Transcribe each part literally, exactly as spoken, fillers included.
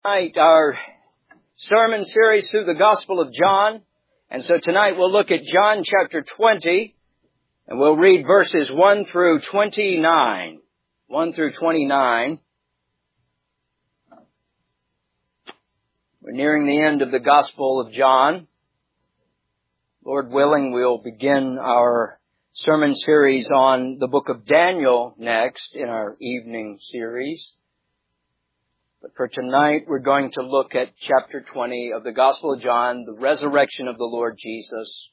Tonight, our sermon series through the Gospel of John. And so tonight we'll look at John chapter twenty, and we'll read verses one through twenty-nine. one through twenty-nine. We're nearing the end of the Gospel of John. Lord willing, we'll begin our sermon series on the book of Daniel next in our evening series. But for tonight, we're going to look at chapter twenty of the Gospel of John, the resurrection of the Lord Jesus,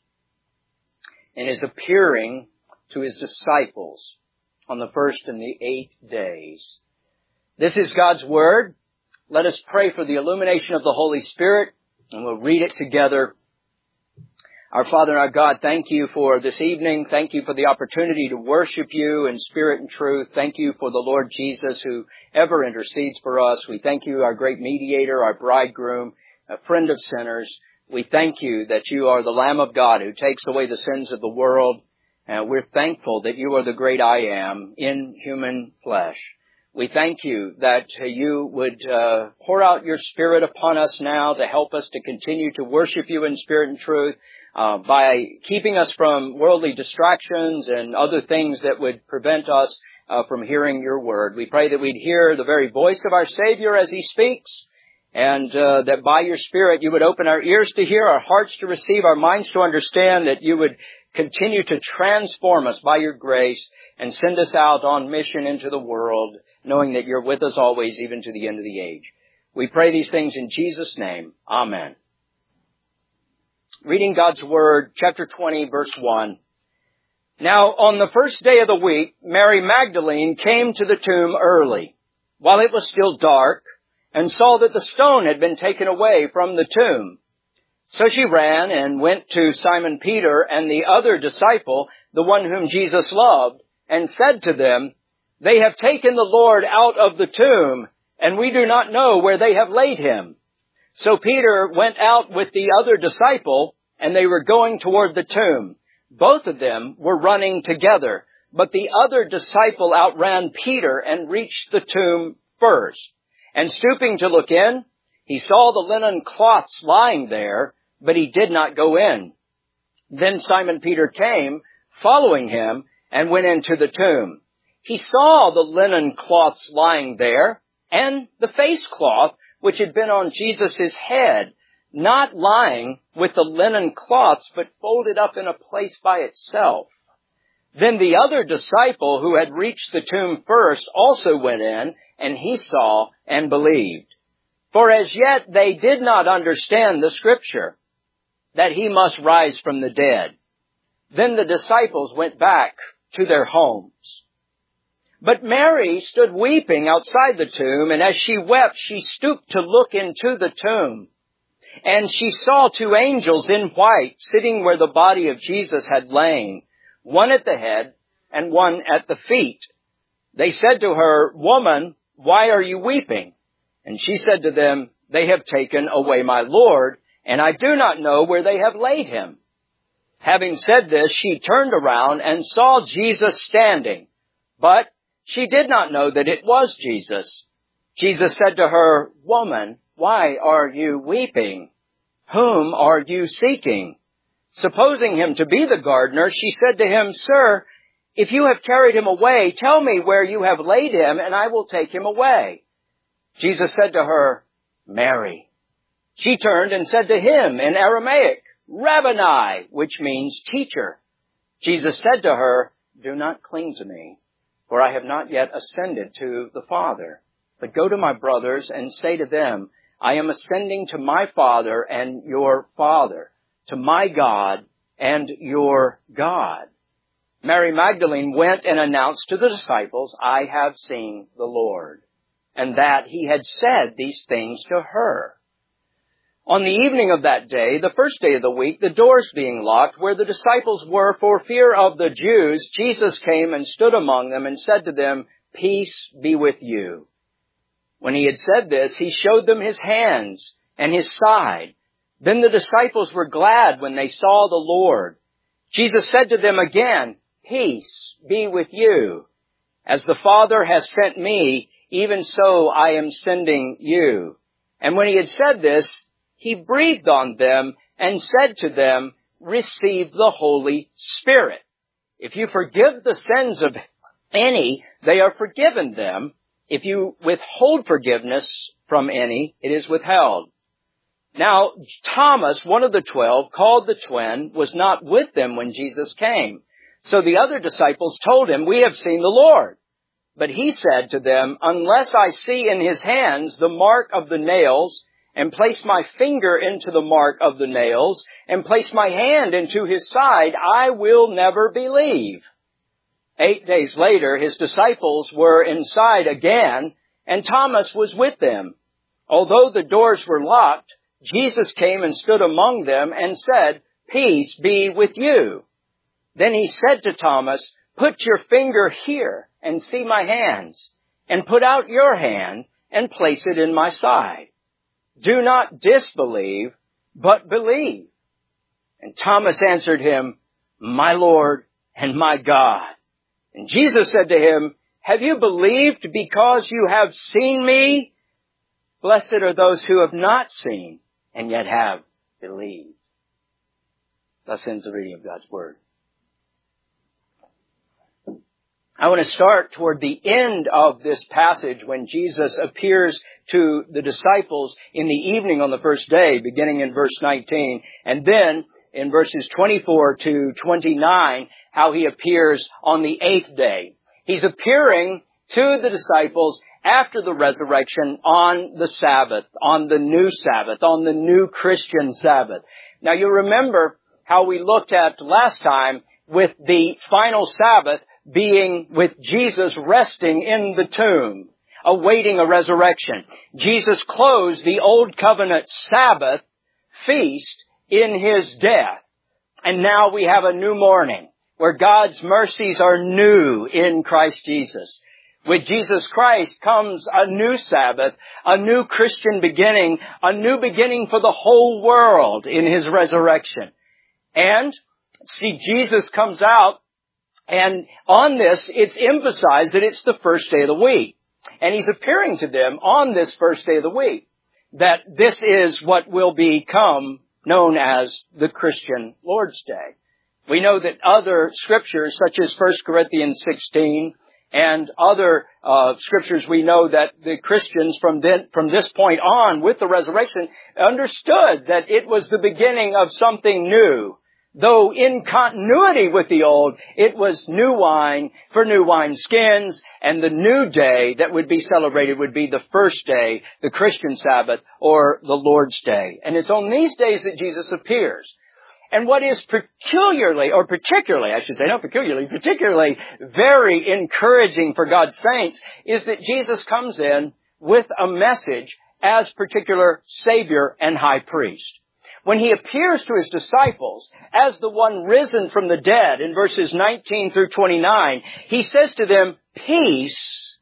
and his appearing to his disciples on the first and the eighth days. This is God's Word. Let us pray for the illumination of the Holy Spirit, and we'll read it together. Our Father and our God, thank you for this evening. Thank you for the opportunity to worship you in spirit and truth. Thank you for the Lord Jesus who ever intercedes for us. We thank you, our great mediator, our bridegroom, a friend of sinners. We thank you that you are the Lamb of God who takes away the sins of the world. And we're thankful that you are the great I am in human flesh. We thank you that you would uh, pour out your Spirit upon us now to help us to continue to worship you in spirit and truth. Uh, by keeping us from worldly distractions and other things that would prevent us uh, from hearing your word. We pray that we'd hear the very voice of our Savior as he speaks, and uh, that by your Spirit you would open our ears to hear, our hearts to receive, our minds to understand, that you would continue to transform us by your grace and send us out on mission into the world, knowing that you're with us always, even to the end of the age. We pray these things in Jesus' name. Amen. Reading God's Word, chapter twenty, verse one. Now, on the first day of the week, Mary Magdalene came to the tomb early, while it was still dark, and saw that the stone had been taken away from the tomb. So she ran and went to Simon Peter and the other disciple, the one whom Jesus loved, and said to them, "They have taken the Lord out of the tomb, and we do not know where they have laid him." So Peter went out with the other disciple, and they were going toward the tomb. Both of them were running together, but the other disciple outran Peter and reached the tomb first. And stooping to look in, he saw the linen cloths lying there, but he did not go in. Then Simon Peter came, following him, and went into the tomb. He saw the linen cloths lying there, and the face cloth, which had been on Jesus' head, not lying with the linen cloths, but folded up in a place by itself. Then the other disciple who had reached the tomb first also went in, and he saw and believed. For as yet they did not understand the scripture, that he must rise from the dead. Then the disciples went back to their homes. But Mary stood weeping outside the tomb, and as she wept, she stooped to look into the tomb. And she saw two angels in white sitting where the body of Jesus had lain, one at the head and one at the feet. They said to her, "Woman, why are you weeping?" And she said to them, "They have taken away my Lord, and I do not know where they have laid him." Having said this, she turned around and saw Jesus standing, but she did not know that it was Jesus. Jesus said to her, "Woman, why are you weeping? Whom are you seeking?" Supposing him to be the gardener, she said to him, "Sir, if you have carried him away, tell me where you have laid him, and I will take him away." Jesus said to her, "Mary." She turned and said to him in Aramaic, "Rabboni," which means teacher. Jesus said to her, "Do not cling to me, for I have not yet ascended to the Father. But go to my brothers and say to them, I am ascending to my Father and your Father, to my God and your God." Mary Magdalene went and announced to the disciples, "I have seen the Lord," and that he had said these things to her. On the evening of that day, the first day of the week, the doors being locked where the disciples were for fear of the Jews, Jesus came and stood among them and said to them, "Peace be with you." When he had said this, he showed them his hands and his side. Then the disciples were glad when they saw the Lord. Jesus said to them again, "Peace be with you. As the Father has sent me, even so I am sending you." And when he had said this, he breathed on them and said to them, receive the Holy Spirit. If you forgive the sins of any, they are forgiven them. If you withhold forgiveness from any, it is withheld. Now, Thomas, one of the twelve, called the twin, was not with them when Jesus came. So the other disciples told him, we have seen the Lord. But he said to them, unless I see in his hands the mark of the nails, and place my finger into the mark of the nails, and place my hand into his side, I will never believe. Eight days later, his disciples were inside again, and Thomas was with them. Although the doors were locked, Jesus came and stood among them and said, peace be with you. Then he said to Thomas, put your finger here and see my hands, and put out your hand and place it in my side. Do not disbelieve, but believe. And Thomas answered him, my Lord and my God. And Jesus said to him, have you believed because you have seen me? Blessed are those who have not seen and yet have believed. Thus ends the reading of God's Word. I want to start toward the end of this passage when Jesus appears to the disciples in the evening on the first day, beginning in verse nineteen, and then in verses twenty-four to twenty-nine, how he appears on the eighth day. He's appearing to the disciples after the resurrection on the Sabbath, on the new Sabbath, on the new Christian Sabbath. Now you remember how we looked at last time with the final Sabbath being with Jesus resting in the tomb, awaiting a resurrection. Jesus closed the Old Covenant Sabbath feast in his death. And now we have a new morning where God's mercies are new in Christ Jesus. With Jesus Christ comes a new Sabbath, a new Christian beginning, a new beginning for the whole world in his resurrection. And, see, Jesus comes out, and on this, it's emphasized that it's the first day of the week. And he's appearing to them on this first day of the week, that this is what will become known as the Christian Lord's Day. We know that other scriptures, such as First Corinthians sixteen, and other uh, scriptures, we know that the Christians from then, from this point on, with the resurrection, understood that it was the beginning of something new. Though in continuity with the old, it was new wine for new wineskins, and the new day that would be celebrated would be the first day, the Christian Sabbath, or the Lord's Day. And it's on these days that Jesus appears. And what is peculiarly, or particularly, I should say, not peculiarly, particularly very encouraging for God's saints is that Jesus comes in with a message as particular Savior and High Priest. When he appears to his disciples as the one risen from the dead in verses nineteen through twenty-nine, he says to them, peace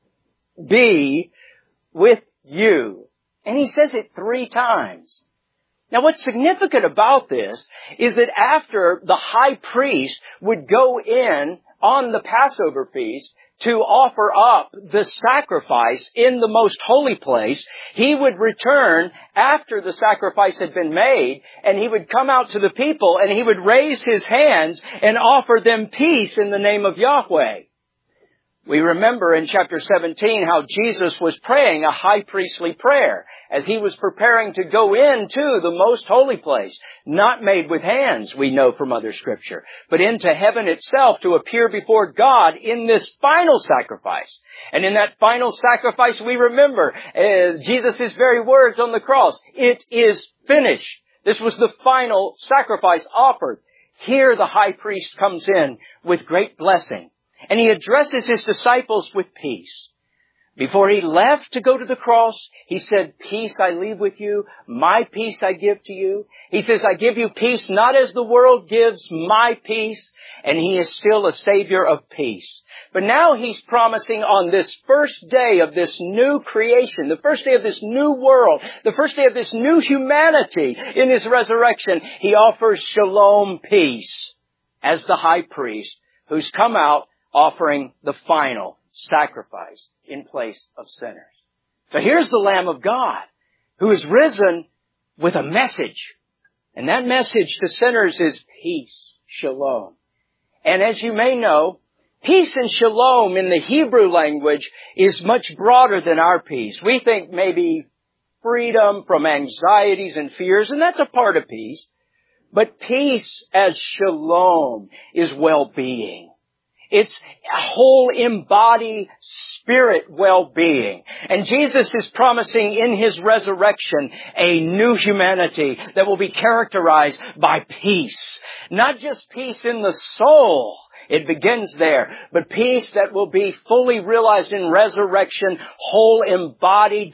be with you. And he says it three times. Now what's significant about this is that after the high priest would go in on the Passover feast to offer up the sacrifice in the most holy place, he would return after the sacrifice had been made, and he would come out to the people and he would raise his hands and offer them peace in the name of Yahweh. We remember in chapter seventeen how Jesus was praying a high priestly prayer as he was preparing to go into the most holy place, not made with hands, we know from other scripture, but into heaven itself to appear before God in this final sacrifice. And in that final sacrifice, we remember uh, Jesus' very words on the cross, it is finished. This was the final sacrifice offered. Here the high priest comes in with great blessing. And he addresses his disciples with peace. Before he left to go to the cross, he said, peace I leave with you, my peace I give to you. He says, I give you peace not as the world gives, my peace. And he is still a Savior of peace. But now he's promising on this first day of this new creation, the first day of this new world, the first day of this new humanity in his resurrection, he offers shalom, peace, as the high priest who's come out offering the final sacrifice in place of sinners. So here's the Lamb of God. who is risen with a message. And that message to sinners is peace, shalom. And as you may know, peace and shalom in the Hebrew language is much broader than our peace. We think maybe freedom from anxieties and fears, and that's a part of peace. But peace as shalom is well-being. It's a whole embodied spirit well-being. And Jesus is promising in His resurrection a new humanity that will be characterized by peace. Not just peace in the soul. It begins there. But peace that will be fully realized in resurrection, whole embodied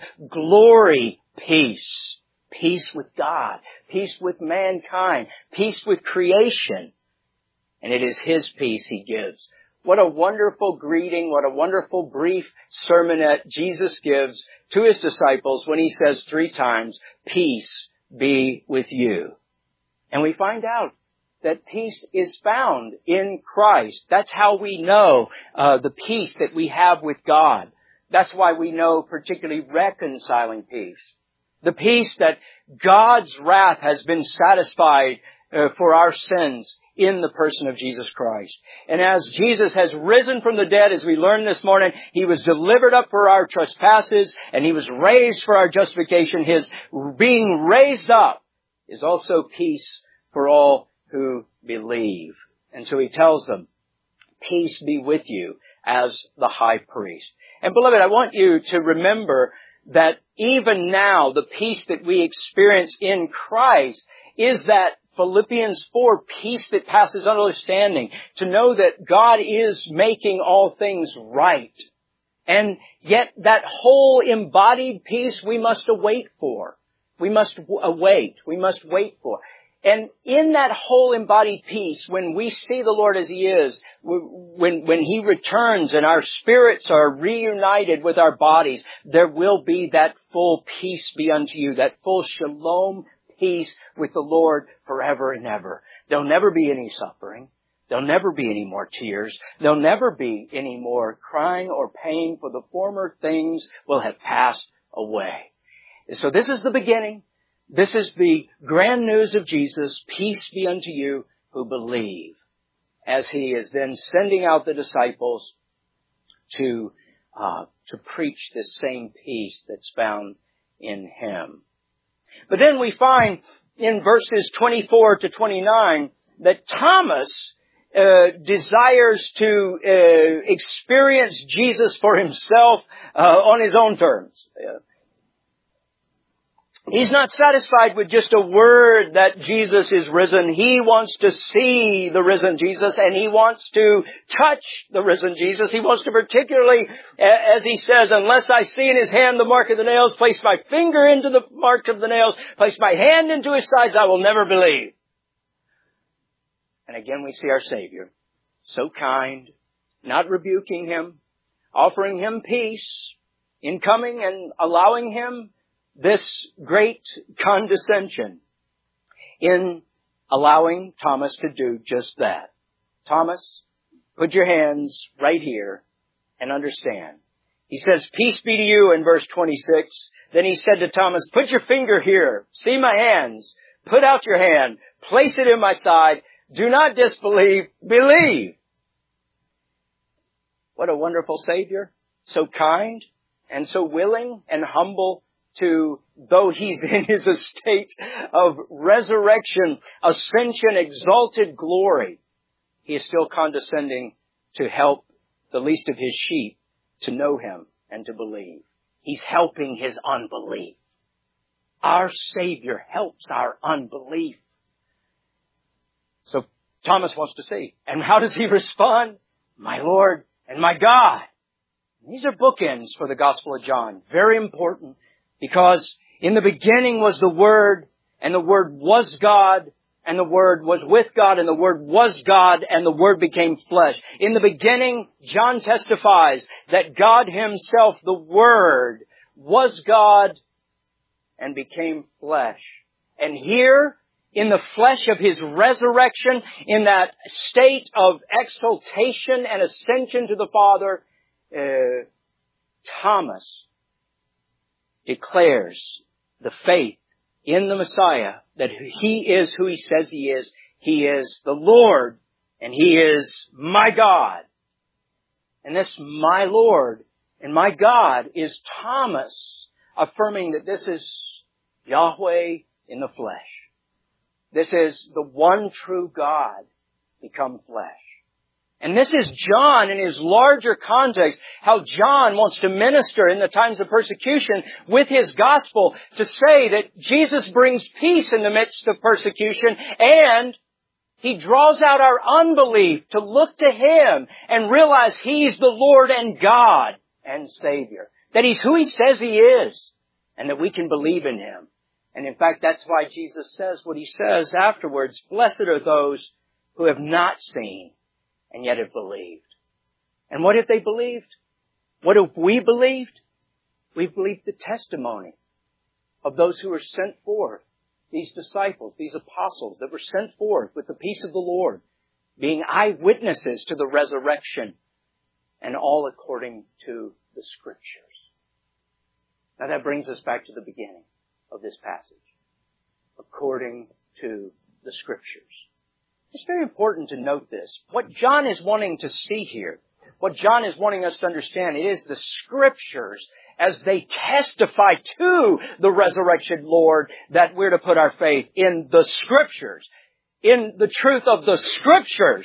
glory peace. Peace with God. Peace with mankind. Peace with creation. And it is His peace He gives. What a wonderful greeting, what a wonderful brief sermonette Jesus gives to His disciples when He says three times, peace be with you. And we find out that peace is found in Christ. That's how we know uh, the peace that we have with God. That's why we know particularly reconciling peace. The peace that God's wrath has been satisfied uh, for our sins in the person of Jesus Christ. And as Jesus has risen from the dead, as we learned this morning, He was delivered up for our trespasses, and He was raised for our justification. His being raised up is also peace for all who believe. And so He tells them, peace be with you as the high priest. And beloved, I want you to remember that even now, the peace that we experience in Christ is that Philippians four, peace that passes understanding, to know that God is making all things right. And yet that whole embodied peace we must await for. We must await. We must wait for. And in that whole embodied peace, when we see the Lord as He is, when, when He returns and our spirits are reunited with our bodies, there will be that full peace be unto you, that full shalom peace with the Lord forever and ever. There'll never be any suffering. There'll never be any more tears. There'll never be any more crying or pain, for the former things will have passed away. So this is the beginning. This is the grand news of Jesus. Peace be unto you who believe, as He is then sending out the disciples to, uh, to preach this same peace that's found in Him. But then we find in verses twenty-four to twenty-nine that Thomas uh, desires to uh, experience Jesus for himself uh, on his own terms. Uh, He's not satisfied with just a word that Jesus is risen. He wants to see the risen Jesus, and he wants to touch the risen Jesus. He wants to particularly, as he says, unless I see in His hand the mark of the nails, place my finger into the mark of the nails, place my hand into His sides, I will never believe. And again we see our Savior, so kind, not rebuking him, offering him peace in coming and allowing him this great condescension in allowing Thomas to do just that. Thomas, put your hands right here and understand. He says, peace be to you in verse twenty-six. Then He said to Thomas, put your finger here. See my hands. Put out your hand. Place it in my side. Do not disbelieve. Believe. What a wonderful Savior. So kind and so willing and humble to, though He's in His estate of resurrection, ascension, exalted glory, He is still condescending to help the least of His sheep to know Him and to believe. He's helping his unbelief. Our Savior helps our unbelief. So Thomas wants to see. And how does he respond? My Lord and my God. These are bookends for the Gospel of John. Very important. Because in the beginning was the Word, and the Word was God, and the Word was with God, and the Word was God, and the Word became flesh. In the beginning, John testifies that God Himself, the Word, was God and became flesh. And here, in the flesh of His resurrection, in that state of exaltation and ascension to the Father, uh, Thomas declares the faith in the Messiah, that He is who He says He is. He is the Lord, and He is my God. And this my Lord and my God is Thomas affirming that this is Yahweh in the flesh. This is the one true God become flesh. And this is John in his larger context, how John wants to minister in the times of persecution with his gospel to say that Jesus brings peace in the midst of persecution, and He draws out our unbelief to look to Him and realize He's the Lord and God and Savior. That He's who He says He is, and that we can believe in Him. And in fact, that's why Jesus says what He says afterwards. Blessed are those who have not seen and yet have believed. And what have they believed? What have we believed? We've believed the testimony of those who were sent forth. These disciples, these apostles that were sent forth with the peace of the Lord, being eyewitnesses to the resurrection, and all according to the Scriptures. Now that brings us back to the beginning of this passage. According to the Scriptures. It's very important to note this. What John is wanting to see here, what John is wanting us to understand, it is the Scriptures as they testify to the resurrected Lord that we're to put our faith in the Scriptures, in the truth of the Scriptures.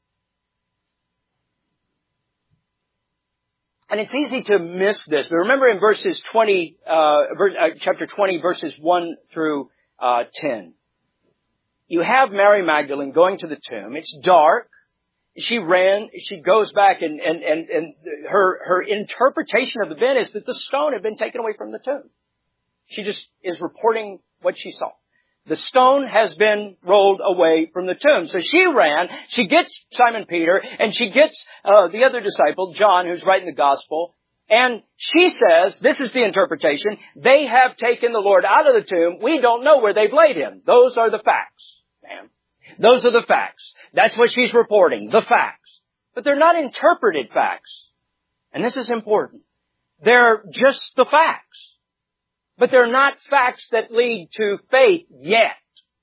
And it's easy to miss this. But remember in verses twenty, uh, chapter twenty, verses one through uh, ten. You have Mary Magdalene going to the tomb. It's dark. She ran, she goes back and, and, and, and her, her interpretation of the event is that the stone had been taken away from the tomb. She just is reporting what she saw. The stone has been rolled away from the tomb. So she ran, she gets Simon Peter, and she gets uh, the other disciple, John, who's writing the gospel, and she says, this is the interpretation, they have taken the Lord out of the tomb. We don't know where they've laid Him. Those are the facts, ma'am. Those are the facts. That's what she's reporting, the facts. But they're not interpreted facts. And this is important. They're just the facts. But they're not facts that lead to faith yet.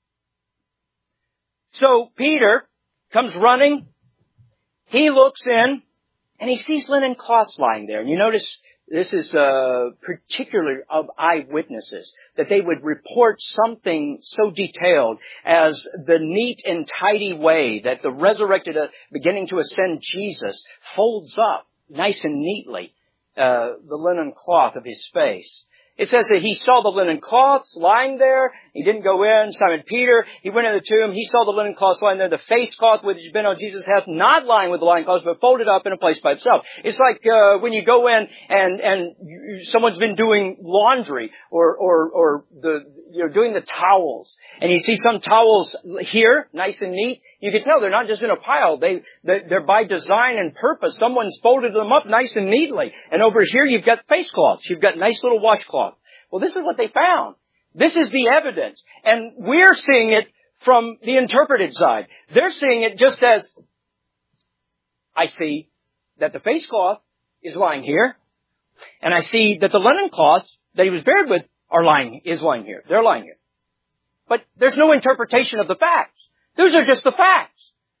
So Peter comes running. He looks in and he sees linen cloths lying there. And you notice this is uh, particularly of eyewitnesses, that they would report something so detailed as the neat and tidy way that the resurrected, uh, beginning to ascend Jesus, folds up nice and neatly uh, the linen cloth of His face. It says that He saw the linen cloths lying there. He didn't go in. Simon Peter, he went in the tomb. He saw the linen cloths lying there. The face cloth which had been on Jesus' head, not lying with the linen cloths, but folded up in a place by itself. It's like uh, when you go in and and you, someone's been doing laundry or or or the you know doing the towels, and you see some towels here, nice and neat. You can tell they're not just in a pile. They they're by design and purpose. Someone's folded them up nice and neatly. And over here you've got face cloths. You've got nice little washcloths. Well, this is what they found. This is the evidence. And we're seeing it from the interpreted side. They're seeing it just as, I see that the face cloth is lying here, and I see that the linen cloths that He was buried with are lying, is lying here. They're lying here. But there's no interpretation of the facts. Those are just the facts.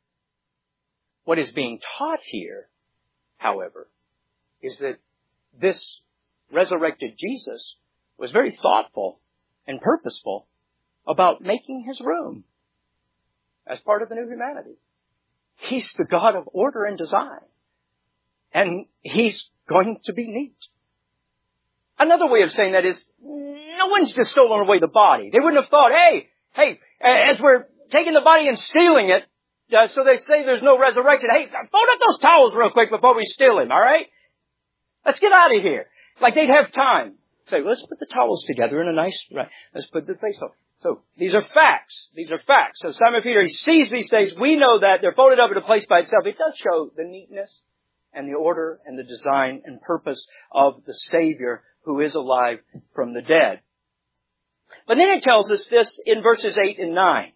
What is being taught here, however, is that this resurrected Jesus was very thoughtful and purposeful about making His room as part of the new humanity. He's the God of order and design. And He's going to be neat. Another way of saying that is, no one's just stolen away the body. They wouldn't have thought, hey, hey, as we're taking the body and stealing it, uh, so they say there's no resurrection. Hey, fold up those towels real quick before we steal Him, all right? Let's get out of here. Like they'd have time. Say, let's put the towels together in a nice, right, let's put the face on. So these are facts. These are facts. So Simon Peter, he sees these things. We know that they're folded up in a place by itself. It does show the neatness and the order and the design and purpose of the Savior who is alive from the dead. But then it tells us this in verses eight and nine.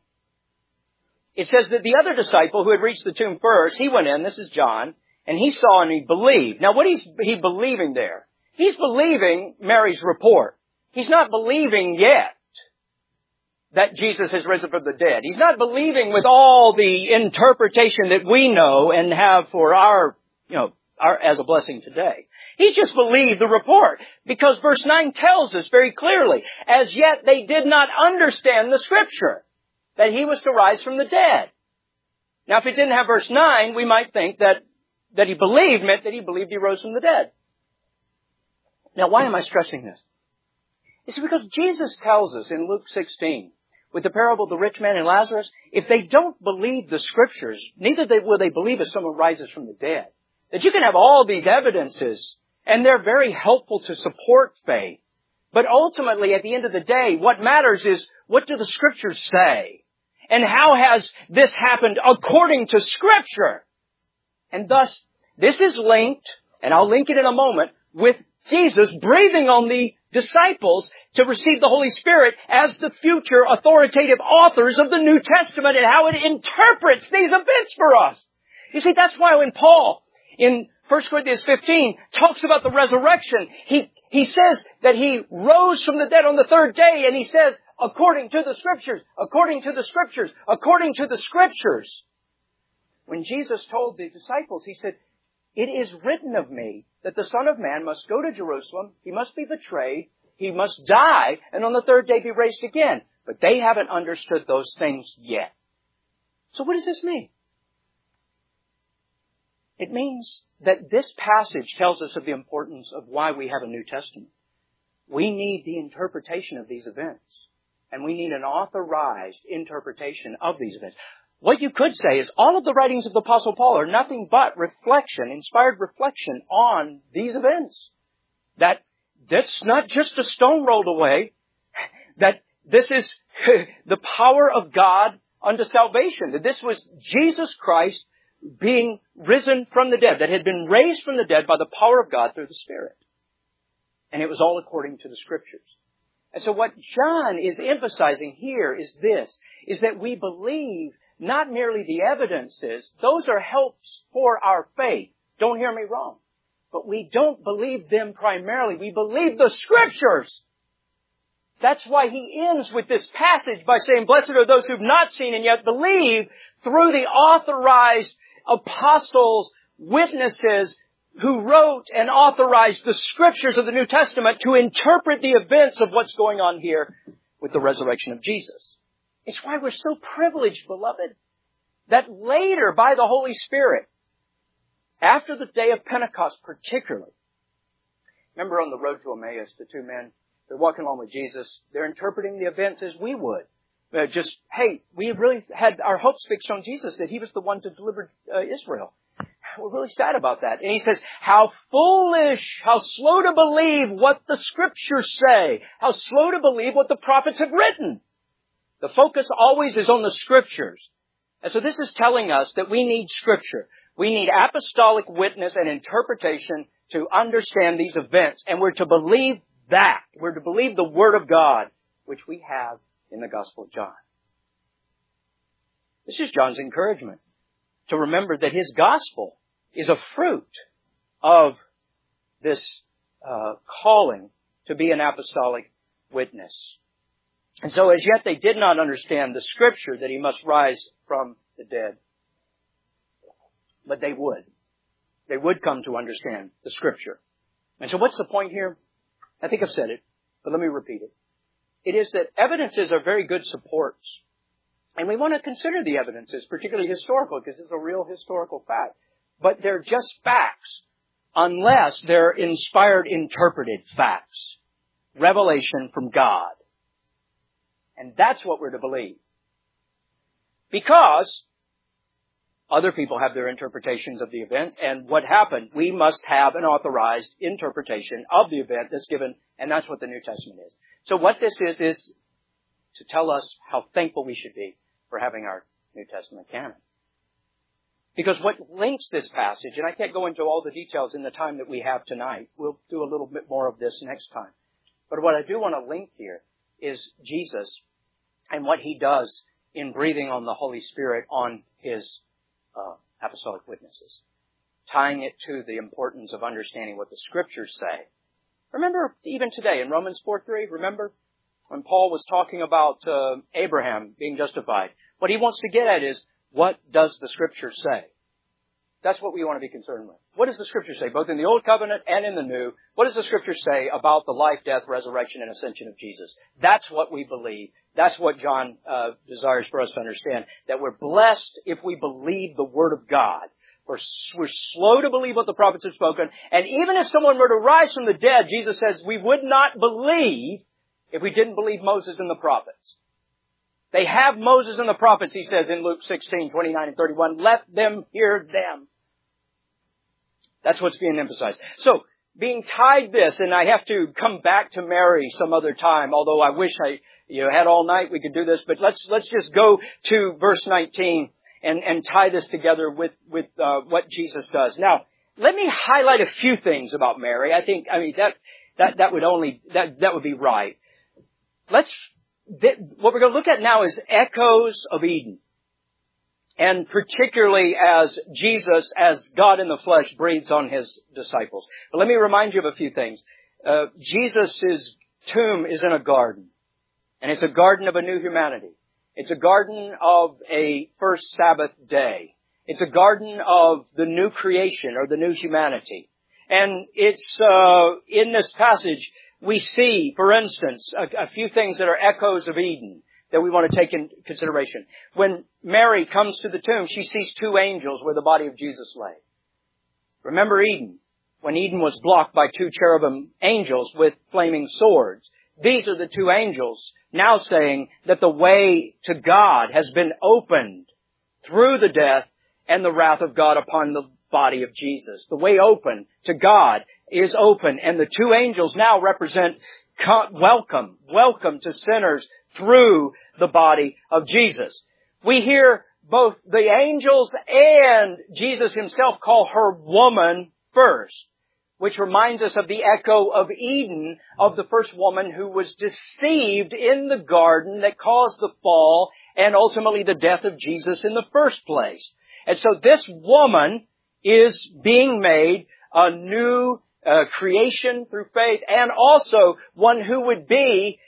It says that the other disciple who had reached the tomb first, he went in, this is John, and he saw and he believed. Now what is he believing there? He's believing Mary's report. He's not believing yet that Jesus has risen from the dead. He's not believing with all the interpretation that we know and have for our, you know, our, as a blessing today. He's just believed the report because verse nine tells us very clearly, as yet they did not understand the Scripture, that He was to rise from the dead. Now, if it didn't have verse nine, we might think that, that He believed meant that He believed He rose from the dead. Now, why am I stressing this? It's because Jesus tells us in Luke sixteen, with the parable of the rich man and Lazarus, if they don't believe the Scriptures, neither they, will they believe if someone rises from the dead. That you can have all these evidences, and they're very helpful to support faith. But ultimately, at the end of the day, what matters is, what do the Scriptures say? And how has this happened according to Scripture? And thus, this is linked, and I'll link it in a moment, with Jesus breathing on the disciples to receive the Holy Spirit as the future authoritative authors of the New Testament and how it interprets these events for us. You see, that's why when Paul, in First Corinthians fifteen, talks about the resurrection, he, he says that He rose from the dead on the third day, and he says, according to the Scriptures, according to the Scriptures, according to the Scriptures. When Jesus told the disciples, He said, it is written of me that the Son of Man must go to Jerusalem, He must be betrayed, He must die, and on the third day be raised again. But they haven't understood those things yet. So what does this mean? It means that this passage tells us of the importance of why we have a New Testament. We need the interpretation of these events. And we need an authorized interpretation of these events. What you could say is all of the writings of the Apostle Paul are nothing but reflection, inspired reflection on these events. That that's not just a stone rolled away. That this is the power of God unto salvation. That this was Jesus Christ being risen from the dead, that had been raised from the dead by the power of God through the Spirit. And it was all according to the Scriptures. And so what John is emphasizing here is this, is that we believe not merely the evidences, those are helps for our faith. Don't hear me wrong. But we don't believe them primarily. We believe the Scriptures. That's why he ends with this passage by saying, blessed are those who've not seen and yet believe through the authorized apostles, witnesses who wrote and authorized the Scriptures of the New Testament to interpret the events of what's going on here with the resurrection of Jesus. It's why we're so privileged, beloved, that later by the Holy Spirit, after the day of Pentecost particularly, remember on the road to Emmaus, the two men, they're walking along with Jesus, they're interpreting the events as we would. Uh, just, hey, we really had our hopes fixed on Jesus, that He was the one to deliver uh, Israel. We're really sad about that. And he says, how foolish, how slow to believe what the Scriptures say, how slow to believe what the prophets have written. The focus always is on the Scriptures. And so this is telling us that we need Scripture. We need apostolic witness and interpretation to understand these events. And we're to believe that. We're to believe the Word of God, which we have in the Gospel of John. This is John's encouragement, to remember that his Gospel is a fruit of this uh, calling to be an apostolic witness. And so as yet they did not understand the Scripture that He must rise from the dead. But they would. They would come to understand the Scripture. And so what's the point here? I think I've said it, but let me repeat it. It is that evidences are very good supports. And we want to consider the evidences, particularly historical, because it's a real historical fact. But they're just facts, unless they're inspired, interpreted facts. Revelation from God. And that's what we're to believe. Because other people have their interpretations of the events, and what happened, we must have an authorized interpretation of the event that's given, and that's what the New Testament is. So what this is, is to tell us how thankful we should be for having our New Testament canon. Because what links this passage, and I can't go into all the details in the time that we have tonight, we'll do a little bit more of this next time. But what I do want to link here is Jesus and what He does in breathing on the Holy Spirit on His uh, apostolic witnesses. Tying it to the importance of understanding what the Scriptures say Remember even today in Romans four three, remember when Paul was talking about uh, Abraham being justified? What he wants to get at is, what does the Scripture say? That's what we want to be concerned with. What does the Scripture say, both in the Old Covenant and in the New? What does the Scripture say about the life, death, resurrection, and ascension of Jesus? That's what we believe. That's what John uh, desires for us to understand, that we're blessed if we believe the Word of God. We're, we're slow to believe what the prophets have spoken, and even if someone were to rise from the dead, Jesus says we would not believe if we didn't believe Moses and the prophets. They have Moses and the prophets, he says in Luke sixteen, twenty-nine and thirty-one. Let them hear them. That's what's being emphasized. So, being tied this, and I have to come back to Mary some other time, although I wish I you know, had all night we could do this, but let's let's just go to verse nineteen and, and tie this together with, with uh, what Jesus does. Now, let me highlight a few things about Mary. I think, I mean, that that that would only, that that would be right. Let's What we're going to look at now is echoes of Eden. And particularly as Jesus, as God in the flesh, breathes on His disciples. But let me remind you of a few things. Uh, Jesus' tomb is in a garden. And it's a garden of a new humanity. It's a garden of a first Sabbath day. It's a garden of the new creation or the new humanity. And it's, uh, in this passage, we see, for instance, a, a few things that are echoes of Eden that we want to take in consideration. When Mary comes to the tomb, she sees two angels where the body of Jesus lay. Remember Eden, when Eden was blocked by two cherubim angels with flaming swords. These are the two angels now saying that the way to God has been opened through the death and the wrath of God upon the body of Jesus. The way open to God is open, and the two angels now represent welcome, welcome to sinners through the body of Jesus. We hear both the angels and Jesus Himself call her woman first, which reminds us of the echo of Eden, of the first woman who was deceived in the garden that caused the fall and ultimately the death of Jesus in the first place. And so this woman is being made a new uh, creation through faith, and also one who would be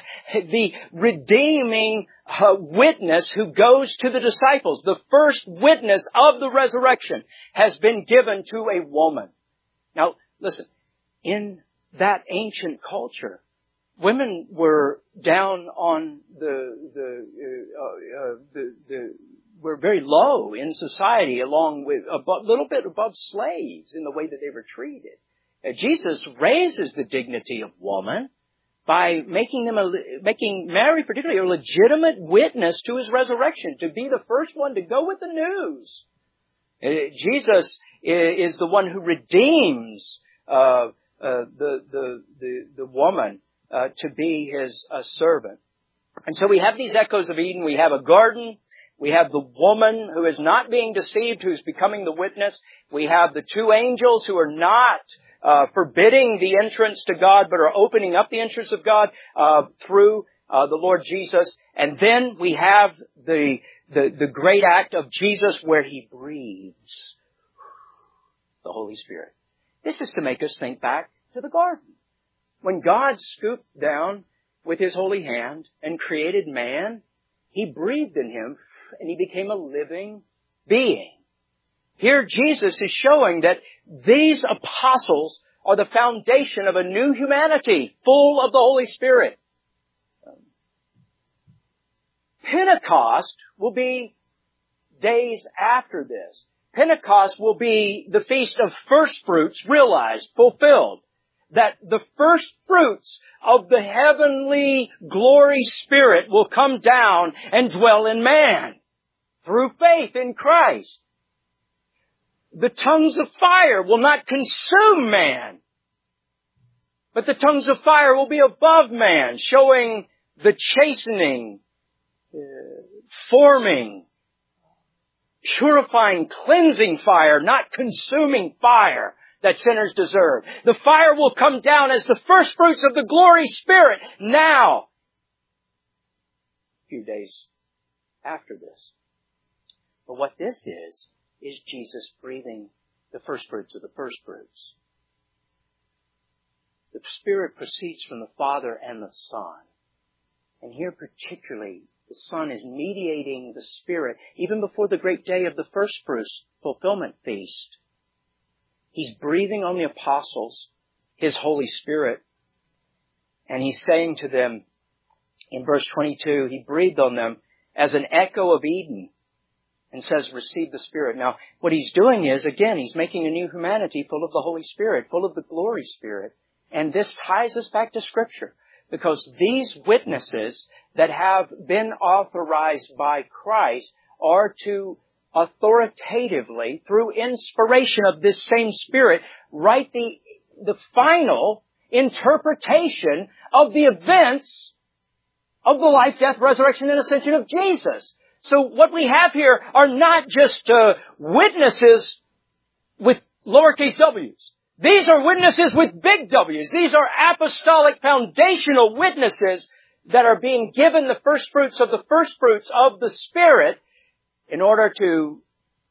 the redeeming uh, witness who goes to the disciples. The first witness of the resurrection has been given to a woman. Now, listen, in that ancient culture, women were down on the, the, uh, uh, the, the, were very low in society, along with a little bit above slaves in the way that they were treated. Uh, Jesus raises the dignity of woman by making them a, making Mary particularly a legitimate witness to His resurrection, to be the first one to go with the news. Uh, Jesus is the one who redeems uh, uh, the, the the the woman uh, to be His uh, servant. And so we have these echoes of Eden. We have a garden. We have the woman who is not being deceived, who's becoming the witness. We have the two angels who are not uh, forbidding the entrance to God, but are opening up the entrance of God uh, through uh, the Lord Jesus. And then we have the, the the great act of Jesus where He breathes the Holy Spirit. This is to make us think back to the garden. When God scooped down with His holy hand and created man, He breathed in him and he became a living being. Here Jesus is showing that these apostles are the foundation of a new humanity full of the Holy Spirit. Pentecost will be days after this. Pentecost will be the feast of first fruits realized, fulfilled. That the first fruits of the heavenly glory Spirit will come down and dwell in man through faith in Christ. The tongues of fire will not consume man, but the tongues of fire will be above man, showing the chastening, uh, forming, purifying, cleansing fire, not consuming fire that sinners deserve. The fire will come down as the first fruits of the glory Spirit now, a few days after this. But what this is, is Jesus breathing the first fruits of the first fruits. The Spirit proceeds from the Father and the Son. And here particularly, the Son is mediating the Spirit even before the great day of the first fruits fulfillment feast. He's breathing on the apostles His Holy Spirit. And He's saying to them in verse twenty-two, He breathed on them as an echo of Eden and says, receive the Spirit. Now, what He's doing is, again, He's making a new humanity full of the Holy Spirit, full of the glory Spirit. And this ties us back to Scripture, because these witnesses that have been authorized by Christ are to authoritatively, through inspiration of this same Spirit, write the, the final interpretation of the events of the life, death, resurrection, and ascension of Jesus. So what we have here are not just uh, witnesses with lowercase w's. These are witnesses with big W's. These are apostolic foundational witnesses that are being given the first fruits of the first fruits of the Spirit in order to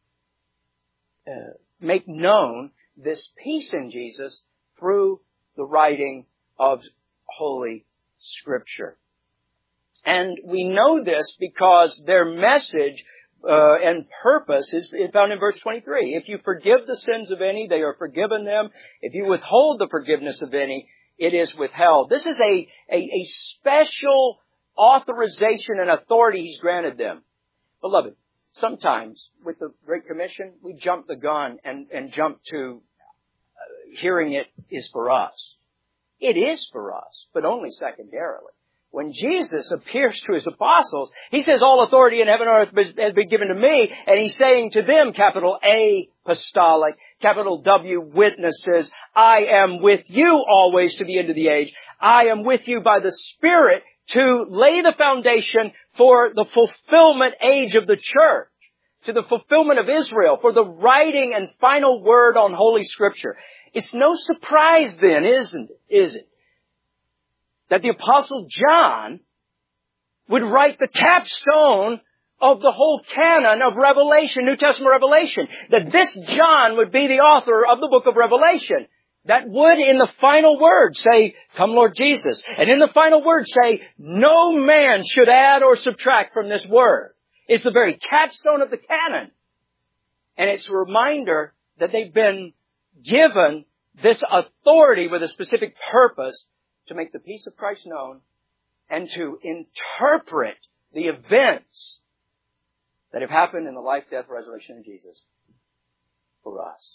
uh, make known this peace in Jesus through the writing of Holy Scripture. And we know this because their message uh, and purpose is found in verse twenty-three. If you forgive the sins of any, they are forgiven them. If you withhold the forgiveness of any, it is withheld. This is a, a, a special authorization and authority He's granted them. Beloved, sometimes with the Great Commission, we jump the gun and, and jump to uh, hearing it is for us. It is for us, but only secondarily. When Jesus appears to His apostles, He says, all authority in heaven and earth has been given to me. And He's saying to them, capital A, apostolic, capital W, witnesses, I am with you always to the end of the age. I am with you by the Spirit to lay the foundation for the fulfillment age of the church, to the fulfillment of Israel, for the writing and final word on Holy Scripture. It's no surprise then, isn't it? Is it? That the Apostle John would write the capstone of the whole canon of Revelation, New Testament Revelation. That this John would be the author of the book of Revelation. That would, in the final word, say, come Lord Jesus. And in the final word say, no man should add or subtract from this word. It's the very capstone of the canon. And it's a reminder that they've been given this authority with a specific purpose to make the peace of Christ known and to interpret the events that have happened in the life, death, resurrection of Jesus for us.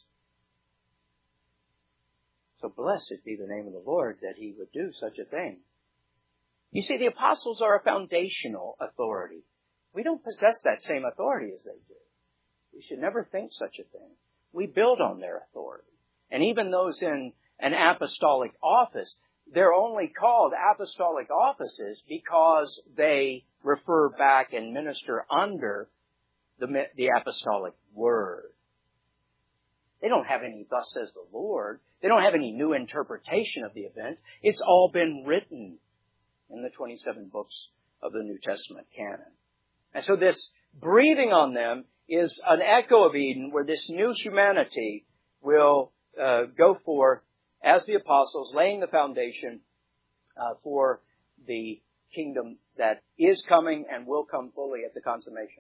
So blessed be the name of the Lord that He would do such a thing. You see, the apostles are a foundational authority. We don't possess that same authority as they do. We should never think such a thing. We build on their authority. And even those in an apostolic office, they're only called apostolic offices because they refer back and minister under the, the apostolic word. They don't have any thus says the Lord. They don't have any new interpretation of the event. It's all been written in the twenty-seven books of the New Testament canon. And so this breathing on them is an echo of Eden, where this new humanity will uh, go forth as the apostles, laying the foundation uh, for the kingdom that is coming and will come fully at the consummation.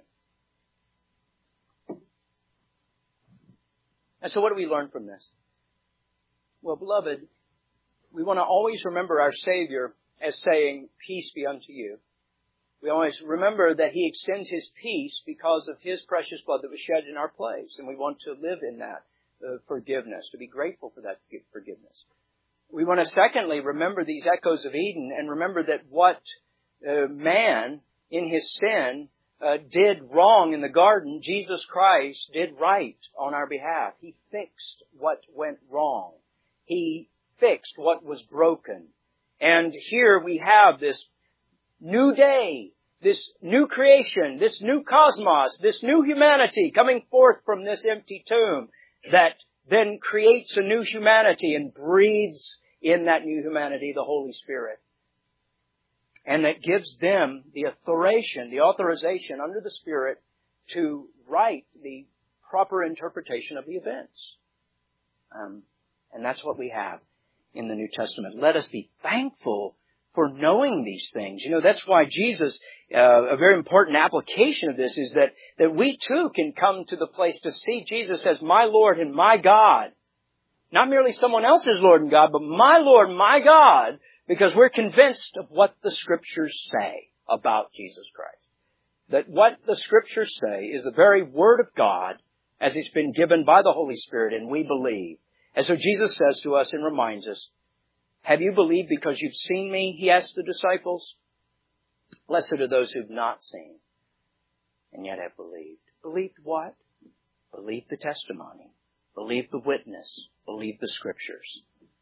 And so what do we learn from this? Well, beloved, we want to always remember our Savior as saying, peace be unto you. We always remember that He extends His peace because of His precious blood that was shed in our place. And we want to live in that uh, forgiveness, to be grateful for that forgiveness. We want to secondly remember these echoes of Eden and remember that what uh, man in his sin uh, did wrong in the garden, Jesus Christ did right on our behalf. He fixed what went wrong. He fixed what was broken. And here we have this new day, this new creation, this new cosmos, this new humanity coming forth from this empty tomb that then creates a new humanity and breathes in that new humanity the Holy Spirit. And that gives them the authorization, the authorization under the Spirit to write the proper interpretation of the events. Um, and that's what we have. in the New Testament. Let us be thankful for knowing these things. You know, that's why Jesus, uh, a very important application of this is that, that we too can come to the place to see Jesus as my Lord and my God. Not merely someone else's Lord and God, but my Lord, my God, because we're convinced of what the Scriptures say about Jesus Christ. That what the Scriptures say is the very Word of God as it's been given by the Holy Spirit, and we believe. And so Jesus says to us and reminds us, have you believed because you've seen me? He asked the disciples. Blessed are those who've not seen and yet have believed. Believed what? Believed the testimony. Believed the witness. Believed the Scriptures.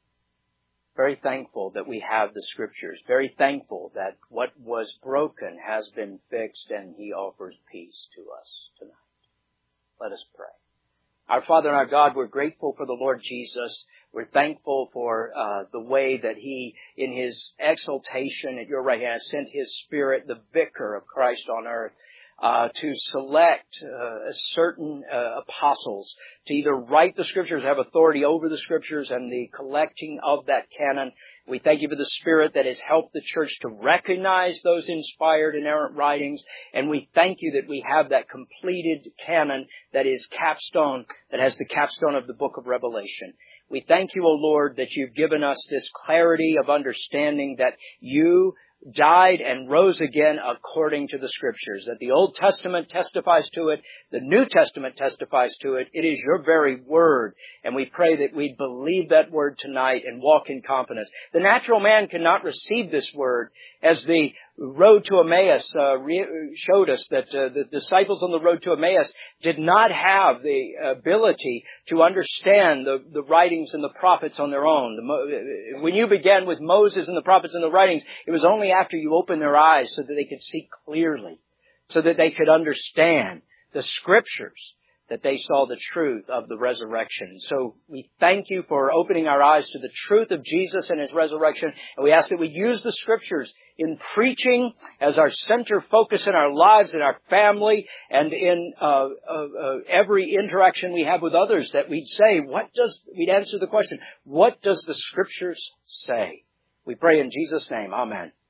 Very thankful that we have the Scriptures. Very thankful that what was broken has been fixed and He offers peace to us tonight. Let us pray. Our Father and our God, we're grateful for the Lord Jesus. We're thankful for uh, the way that He, in His exaltation at your right hand, sent His Spirit, the Vicar of Christ on earth, uh, to select uh, certain uh, apostles to either write the Scriptures, have authority over the Scriptures and the collecting of that canon. We thank you for the Spirit that has helped the church to recognize those inspired, inerrant writings. And we thank you that we have that completed canon that is capstone, that has the capstone of the book of Revelation. We thank you, O Lord, that you've given us this clarity of understanding that you died and rose again according to the Scriptures, that the Old Testament testifies to it, the New Testament testifies to it. It is your very word, and we pray that we believe that word tonight and walk in confidence. The natural man cannot receive this word, as the road to Emmaus uh, re- showed us that uh, the disciples on the road to Emmaus did not have the ability to understand the, the writings and the prophets on their own. The, when you began with Moses and the prophets and the writings, it was only after you opened their eyes so that they could see clearly, so that they could understand the Scriptures, that they saw the truth of the resurrection. So we thank you for opening our eyes to the truth of Jesus and His resurrection. And we ask that we use the Scriptures in preaching as our center focus in our lives, in our family, and in uh, uh, uh, every interaction we have with others, that we'd say, what does, we'd answer the question, what does the Scriptures say? We pray in Jesus' name. Amen.